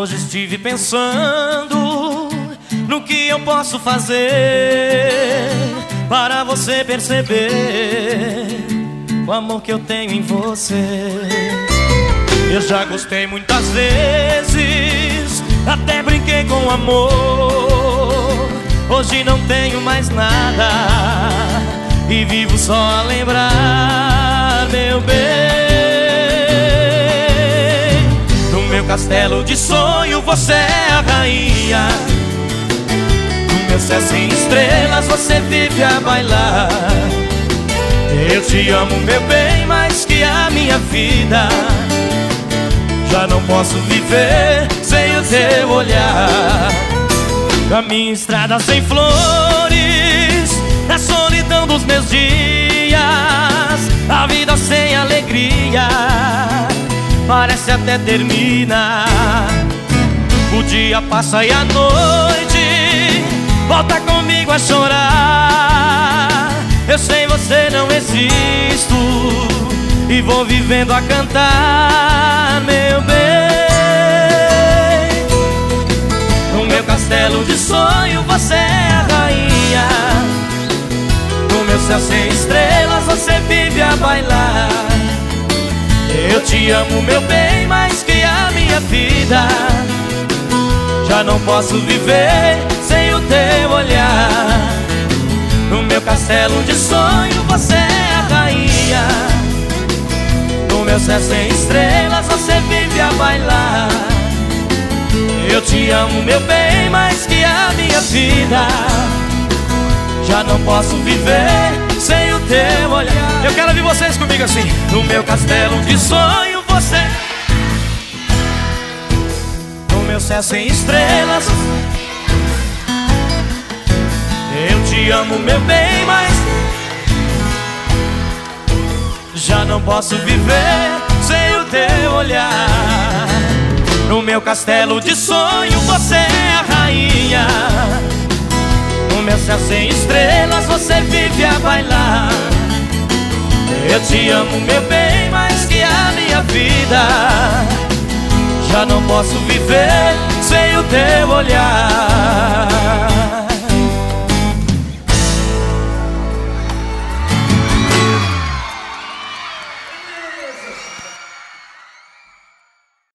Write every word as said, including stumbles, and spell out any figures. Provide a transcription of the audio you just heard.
Hoje estive pensando no que eu posso fazer para você perceber o amor que eu tenho em você. Eu já gostei muitas vezes, até brinquei com o amor. Hoje não tenho mais nada e vivo só a lembrar, meu bem. No meu castelo de sonho você é a rainha, no meu céu sem estrelas você vive a bailar. Eu te amo, meu bem, mais que a minha vida. Já não posso viver sem o teu olhar. Caminho estrada sem flores, na solidão dos meus dias. A vida sem alegria parece até terminar. O dia passa e a noite volta comigo a chorar. Eu sem você não existo e vou vivendo a cantar, meu bem. No meu castelo de sonho você é a rainha, no meu céu sem estrelas você vive a bailar. Eu te amo, meu bem, mais que a minha vida. Já não posso viver sem o teu olhar. No meu castelo de sonho você é a rainha, no meu céu sem estrelas você vive a bailar. Eu te amo, meu bem, mais que a minha vida. Já não posso viver sem o teu olhar. Eu quero ouvir vocês comigo assim. No meu castelo de sonho você, no meu céu sem estrelas. Eu te amo, meu bem, mas já não posso viver sem o teu olhar. No meu castelo de sonho você é a rainha, no meu céu sem estrelas você vive a bailar. Eu te amo, meu bem, mais que a minha vida. Já não posso viver sem o teu olhar.